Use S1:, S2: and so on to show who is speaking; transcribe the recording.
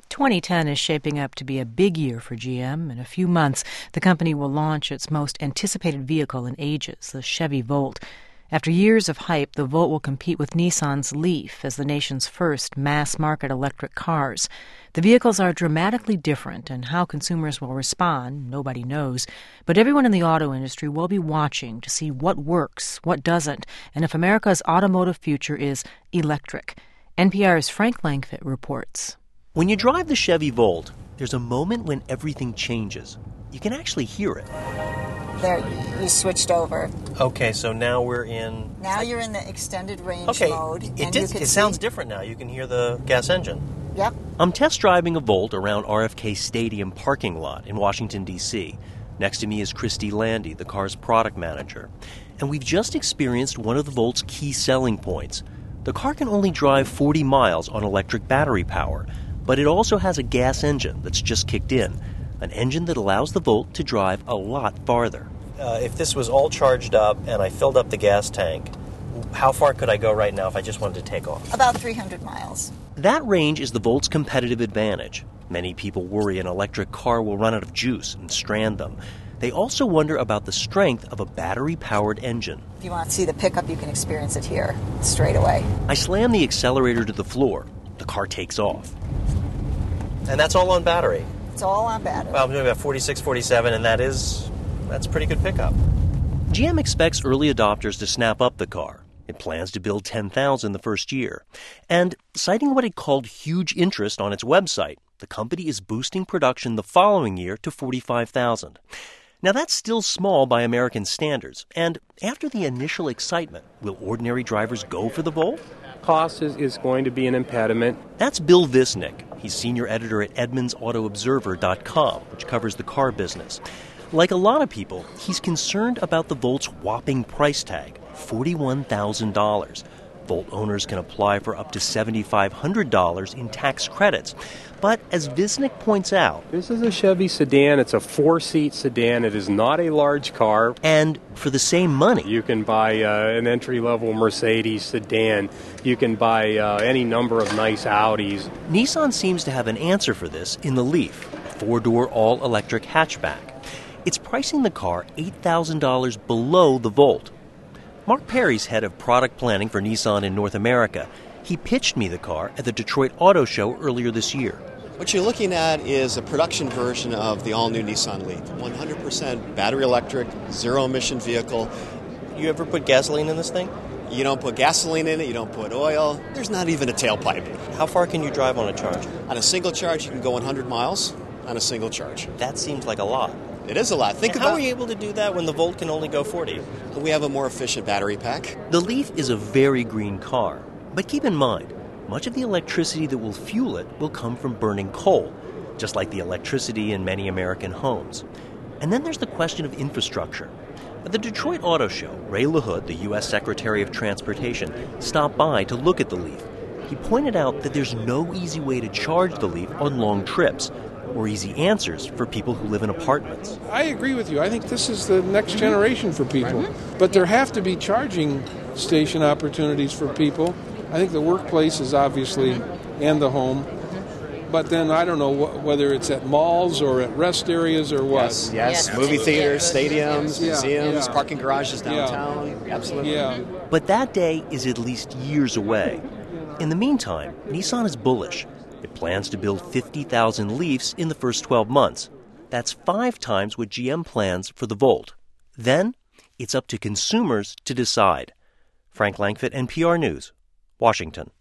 S1: 2010 is shaping up to be a big year for GM. In a few months, the company will launch its most anticipated vehicle in ages, the Chevy Volt. After years of hype, the Volt will compete with Nissan's Leaf as the nation's first mass-market electric cars. The vehicles are dramatically different, and how consumers will respond, nobody knows. But everyone in the auto industry will be watching to see what works, what doesn't, and if America's automotive future is electric. NPR's Frank Langfitt reports.
S2: When you drive the Chevy Volt, there's a moment when everything changes. You can actually hear it.
S3: There, you switched over.
S2: Okay, so now we're in...
S3: Now you're in the extended range mode.
S2: It sounds different now. You can hear the gas engine.
S3: Yep.
S2: I'm test driving a Volt around RFK Stadium parking lot in Washington, D.C. Next to me is Christy Landy, the car's product manager. And we've just experienced one of the Volt's key selling points. The car can only drive 40 miles on electric battery power, but it also has a gas engine that's just kicked in. An engine that allows the Volt to drive a lot farther. If this was all charged up and I filled up the gas tank, how far could I go right now if I just wanted to take off?
S3: About 300 miles.
S2: That range is the Volt's competitive advantage. Many people worry an electric car will run out of juice and strand them. They also wonder about the strength of a battery-powered engine.
S3: If you want to see the pickup, you can experience it here straight away.
S2: I slam the accelerator to the floor. The car takes off. And that's all on battery?
S3: It's all on battery.
S2: Well, I'm doing about 46, 47, and that's pretty good pickup. GM expects early adopters to snap up the car. It plans to build 10,000 the first year. And citing what it called huge interest on its website, the company is boosting production the following year to 45,000. Now, that's still small by American standards. And after the initial excitement, will ordinary drivers go for the Volt?
S4: Cost is going to be an impediment.
S2: That's Bill Visnick. He's senior editor at EdmundsAutoobserver.com, which covers the car business. Like a lot of people, he's concerned about the Volt's whopping price tag, $41,000. Volt owners can apply for up to $7,500 in tax credits. But as Visnick points out,
S4: this is a Chevy sedan. It's a 4-seat sedan. It is not a large car.
S2: And for the same money,
S4: you can buy an entry-level Mercedes sedan. You can buy any number of nice Audis.
S2: Nissan seems to have an answer for this in the Leaf, a 4-door all-electric hatchback. It's pricing the car $8,000 below the Volt. Mark Perry's head of product planning for Nissan in North America. He pitched me the car at the Detroit Auto Show earlier this year.
S5: What you're looking at is a production version of the all-new Nissan Leaf. 100% battery electric, zero-emission vehicle.
S2: You ever put gasoline in this thing?
S5: You don't put gasoline in it, you don't put oil. There's not even a tailpipe.
S2: How far can you drive on a charge?
S5: On a single charge, you can go 100 miles on a single charge.
S2: That seems like a lot.
S5: It is a lot.
S2: How are you able to do that when the Volt can only go 40?
S5: We have a more efficient battery pack.
S2: The Leaf is a very green car. But keep in mind, much of the electricity that will fuel it will come from burning coal, just like the electricity in many American homes. And then there's the question of infrastructure. At the Detroit Auto Show, Ray LaHood, the U.S. Secretary of Transportation, stopped by to look at the Leaf. He pointed out that there's no easy way to charge the Leaf on long trips, or easy answers for people who live in apartments.
S6: I agree with you. I think this is the next generation for people. But there have to be charging station opportunities for people. I think the workplace is obviously, and the home. But then I don't know whether it's at malls or at rest areas or what.
S5: Yes. Movie theaters, stadiums, museums, parking garages downtown. Absolutely.
S6: Yeah.
S2: But that day is at least years away. In the meantime, Nissan is bullish. It plans to build 50,000 Leafs in the first 12 months. That's 5 times what GM plans for the Volt. Then, it's up to consumers to decide. Frank Langfitt, NPR News, Washington.